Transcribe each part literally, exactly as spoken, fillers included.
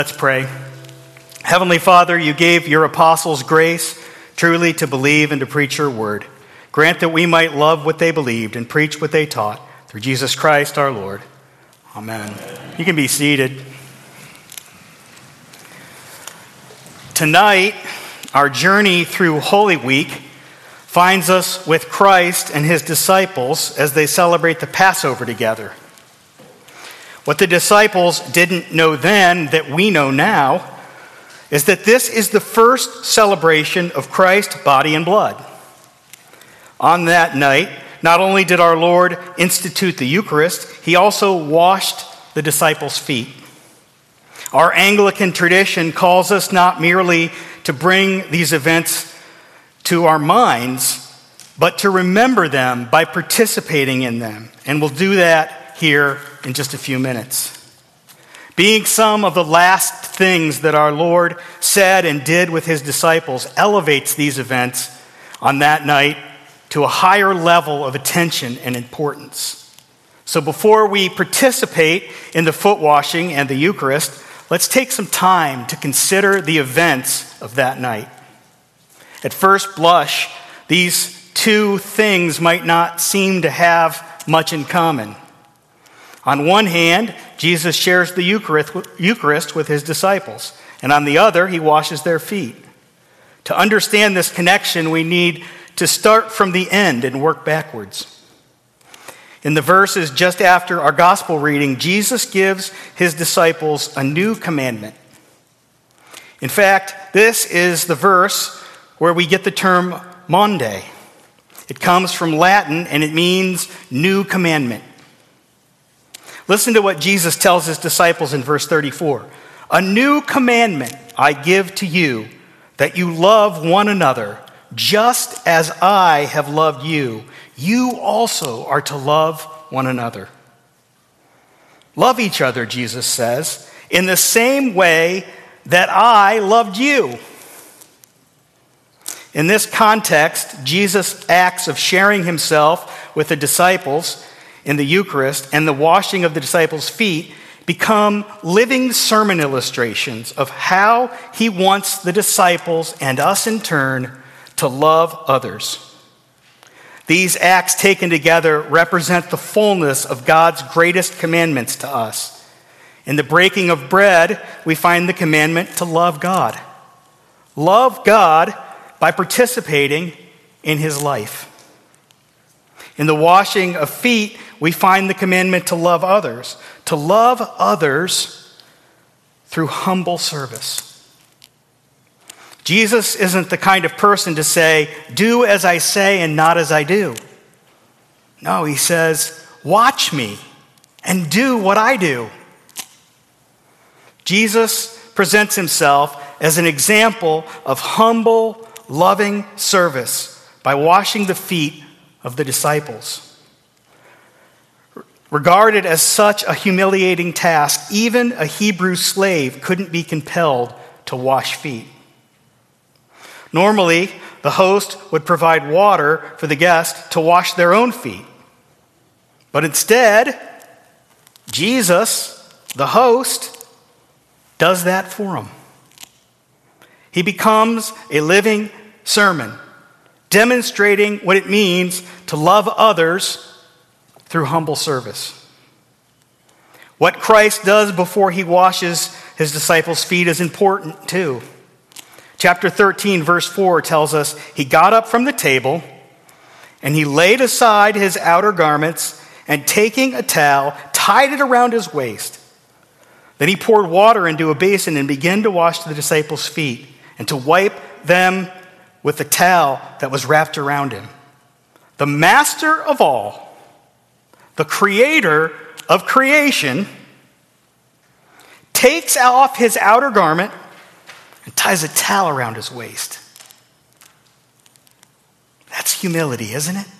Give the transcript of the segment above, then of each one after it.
Let's pray. Heavenly Father, you gave your apostles grace truly to believe and to preach your word. Grant that we might love what they believed and preach what they taught. Through Jesus Christ our Lord. Amen. You can be seated. Tonight, our journey through Holy Week finds us with Christ and his disciples as they celebrate the Passover together. What the disciples didn't know then that we know now is that this is the first celebration of Christ's body and blood. On that night, not only did our Lord institute the Eucharist, he also washed the disciples' feet. Our Anglican tradition calls us not merely to bring these events to our minds, but to remember them by participating in them. And we'll do that here in just a few minutes. Being some of the last things that our Lord said and did with his disciples elevates these events on that night to a higher level of attention and importance. So before we participate in the foot washing and the Eucharist, let's take some time to consider the events of that night. At first blush, these two things might not seem to have much in common. On one hand, Jesus shares the Eucharist with his disciples, and on the other, he washes their feet. To understand this connection, we need to start from the end and work backwards. In the verses just after our gospel reading, Jesus gives his disciples a new commandment. In fact, this is the verse where we get the term Maunde. It comes from Latin and it means new commandment. Listen to what Jesus tells his disciples in verse thirty-four. A new commandment I give to you, that you love one another, just as I have loved you. You also are to love one another. Love each other, Jesus says, in the same way that I loved you. In this context, Jesus' acts of sharing himself with the disciples in the Eucharist and the washing of the disciples' feet become living sermon illustrations of how he wants the disciples and us in turn to love others. These acts taken together represent the fullness of God's greatest commandments to us. In the breaking of bread, we find the commandment to love God. Love God by participating in his life. In the washing of feet, we find the commandment to love others, to love others through humble service. Jesus isn't the kind of person to say, do as I say and not as I do. No, he says, watch me and do what I do. Jesus presents himself as an example of humble, loving service by washing the feet of the disciples. Regarded as such a humiliating task, even a Hebrew slave couldn't be compelled to wash feet. Normally, the host would provide water for the guest to wash their own feet. But instead, Jesus, the host, does that for them. He becomes a living sermon, demonstrating what it means to love others through humble service. What Christ does before he washes his disciples' feet is important too. Chapter thirteen, verse four tells us, he got up from the table and he laid aside his outer garments and taking a towel, tied it around his waist. Then he poured water into a basin and began to wash the disciples' feet and to wipe them with the towel that was wrapped around him. The master of all, the creator of creation, takes off his outer garment and ties a towel around his waist. That's humility, isn't it?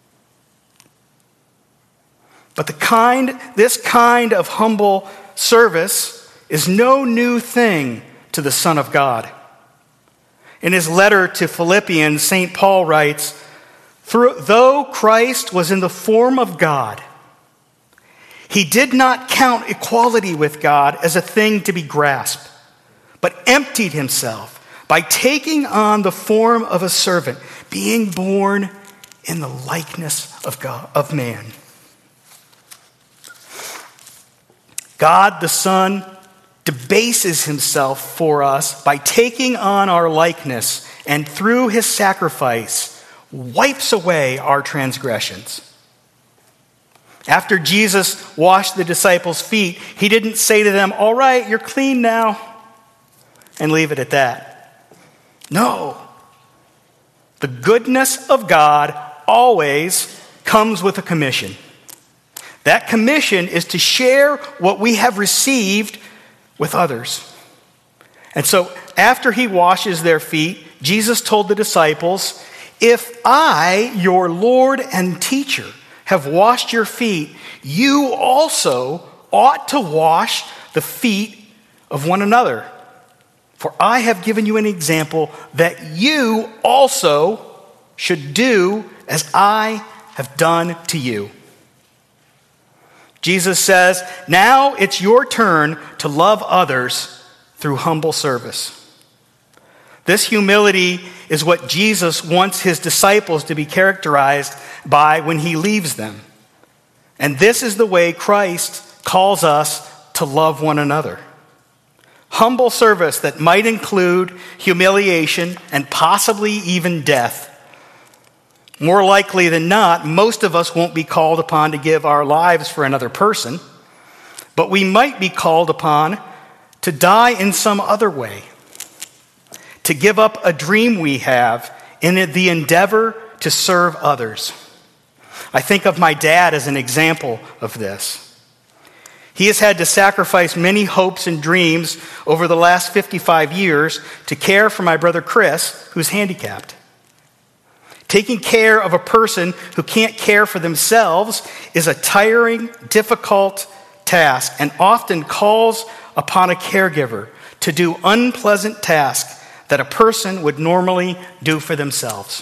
But the kind, this kind of humble service is no new thing to the Son of God. In his letter to Philippians, Saint Paul writes, though Christ was in the form of God, He did not count equality with God as a thing to be grasped, but emptied himself by taking on the form of a servant, being born in the likeness of God, of man. God the Son debases himself for us by taking on our likeness, and through his sacrifice wipes away our transgressions. After Jesus washed the disciples' feet, he didn't say to them, "All right, you're clean now," and leave it at that. No. The goodness of God always comes with a commission. That commission is to share what we have received with others. And so after he washes their feet, Jesus told the disciples, "If I, your Lord and teacher, have washed your feet, you also ought to wash the feet of one another. For I have given you an example that you also should do as I have done to you." Jesus says, now it's your turn to love others through humble service. This humility is what Jesus wants his disciples to be characterized by when he leaves them. And this is the way Christ calls us to love one another. Humble service that might include humiliation and possibly even death. More likely than not, most of us won't be called upon to give our lives for another person, but we might be called upon to die in some other way, to give up a dream we have in the endeavor to serve others. I think of my dad as an example of this. He has had to sacrifice many hopes and dreams over the last fifty-five years to care for my brother Chris, who's handicapped. Taking care of a person who can't care for themselves is a tiring, difficult task and often calls upon a caregiver to do unpleasant tasks that a person would normally do for themselves.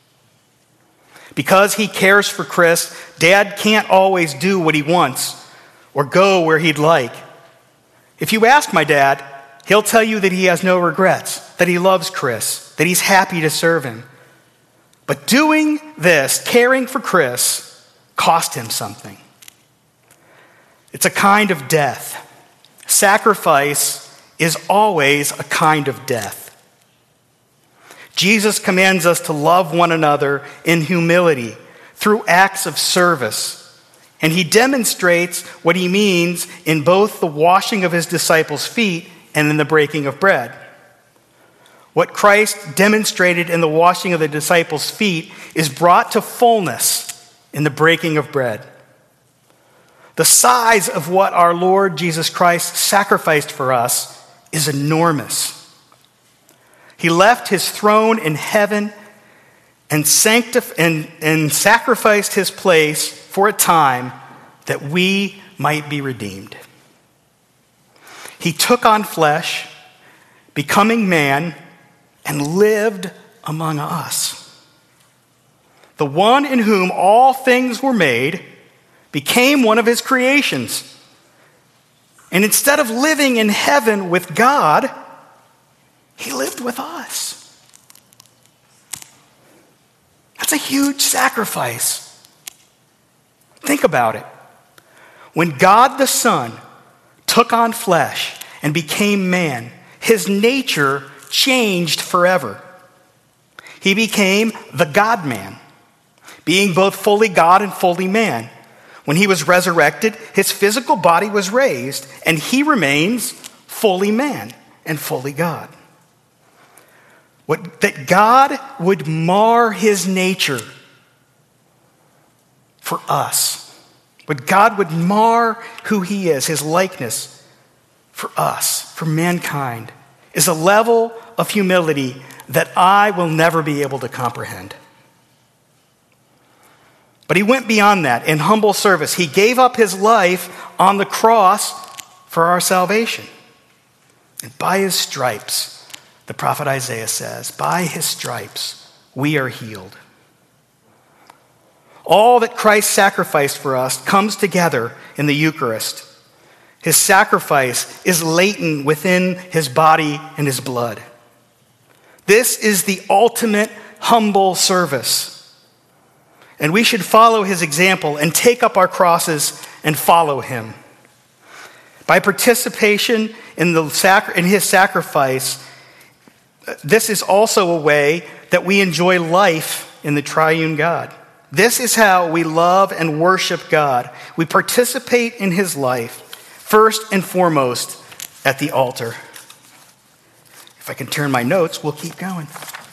Because he cares for Chris, Dad can't always do what he wants or go where he'd like. If you ask my dad, he'll tell you that he has no regrets, that he loves Chris, that he's happy to serve him. But doing this, caring for Chris, cost him something. It's a kind of death. Sacrifice is always a kind of death. Jesus commands us to love one another in humility through acts of service. And he demonstrates what he means in both the washing of his disciples' feet and in the breaking of bread. What Christ demonstrated in the washing of the disciples' feet is brought to fullness in the breaking of bread. The size of what our Lord Jesus Christ sacrificed for us is enormous. He left his throne in heaven and, sanctif- and, and sacrificed his place for a time that we might be redeemed. He took on flesh, becoming man, and lived among us. The one in whom all things were made became one of his creations. And instead of living in heaven with God, he lived with us. That's a huge sacrifice. Think about it. When God the Son took on flesh and became man, his nature changed forever. He became the God-man, being both fully God and fully man. When he was resurrected, his physical body was raised, and he remains fully man and fully God. What, that God would mar his nature for us. But God would mar who he is, his likeness for us, for mankind, is a level of humility that I will never be able to comprehend. But he went beyond that in humble service. He gave up his life on the cross for our salvation. And by his stripes, the prophet Isaiah says, by his stripes we are healed. All that Christ sacrificed for us comes together in the Eucharist. His sacrifice is latent within his body and his blood. This is the ultimate humble service. And we should follow his example and take up our crosses and follow him. By participation in, the sac- in his sacrifice, this is also a way that we enjoy life in the triune God. This is how we love and worship God. We participate in his life, first and foremost at the altar. If I can turn my notes, we'll keep going.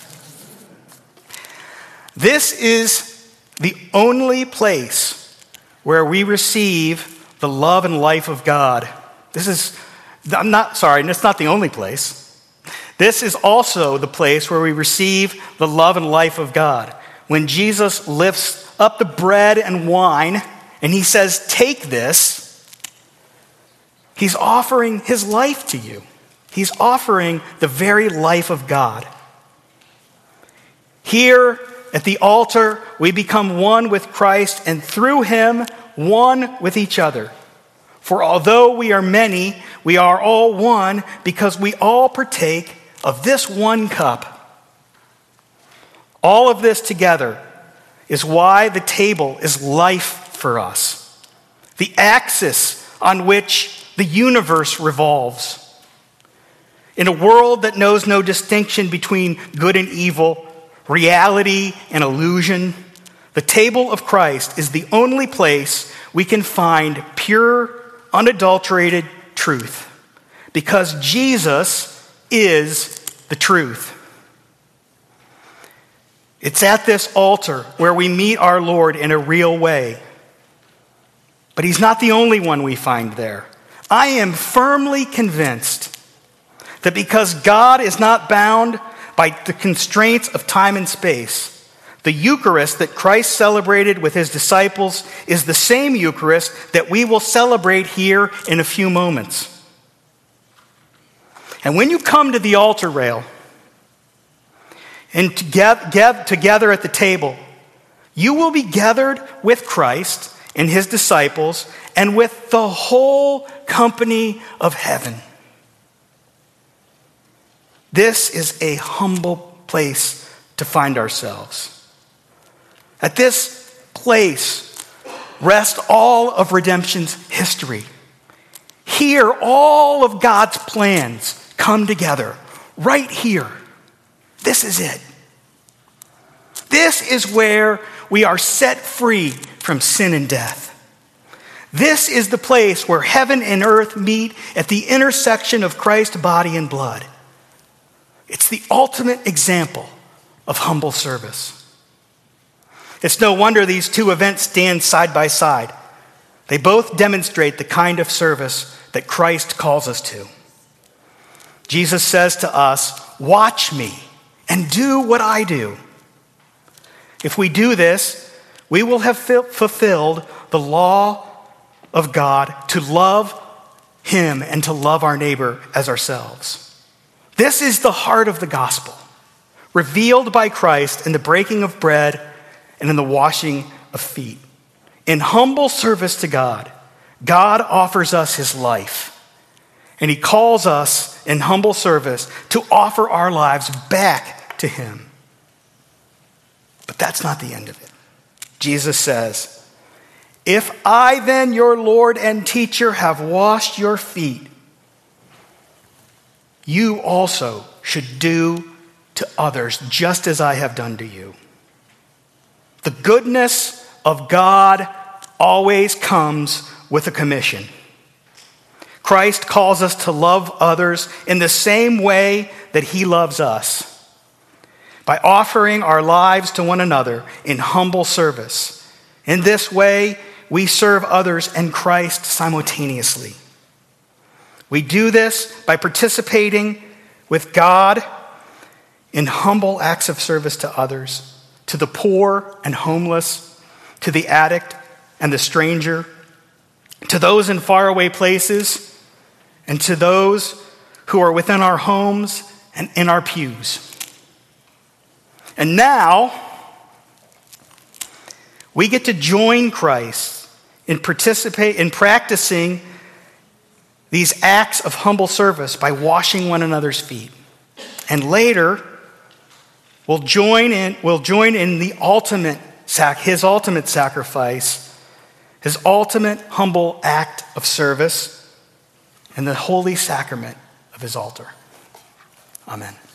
This is the only place where we receive the love and life of God. This is, I'm not, sorry, it's not the only place. This is also the place where we receive the love and life of God. When Jesus lifts up the bread and wine and he says, "Take this," he's offering his life to you. He's offering the very life of God. Here at the altar, we become one with Christ and through him, one with each other. For although we are many, we are all one because we all partake of this one cup. All of this together is why the table is life for us, the axis on which the universe revolves. In a world that knows no distinction between good and evil, reality and illusion, the table of Christ is the only place we can find pure, unadulterated truth, because Jesus is the truth. It's at this altar where we meet our Lord in a real way. But he's not the only one we find there. I am firmly convinced that because God is not bound by the constraints of time and space, the Eucharist that Christ celebrated with his disciples is the same Eucharist that we will celebrate here in a few moments. And when you come to the altar rail, and together, together at the table, you will be gathered with Christ and his disciples and with the whole company of heaven. This is a humble place to find ourselves. At this place rests all of redemption's history. Here, all of God's plans come together right here. This is it. This is where we are set free from sin and death. This is the place where heaven and earth meet at the intersection of Christ's body and blood. It's the ultimate example of humble service. It's no wonder these two events stand side by side. They both demonstrate the kind of service that Christ calls us to. Jesus says to us, "Watch me and do what I do." If we do this, we will have fulfilled the law of God to love him and to love our neighbor as ourselves. This is the heart of the gospel, revealed by Christ in the breaking of bread and in the washing of feet. In humble service to God, God offers us his life. And he calls us in humble service to offer our lives back to him. But that's not the end of it. Jesus says, "If I then, your Lord and teacher, have washed your feet, you also should do to others just as I have done to you." The goodness of God always comes with a commission. Christ calls us to love others in the same way that he loves us, by offering our lives to one another in humble service. In this way, we serve others and Christ simultaneously. We do this by participating with God in humble acts of service to others, to the poor and homeless, to the addict and the stranger, to those in faraway places, and to those who are within our homes and in our pews. And now, We get to join Christ and participate in practicing these acts of humble service by washing one another's feet. And later, we'll join in, we'll join in the ultimate sac, his ultimate sacrifice, his ultimate humble act of service, and the holy sacrament of his altar. Amen.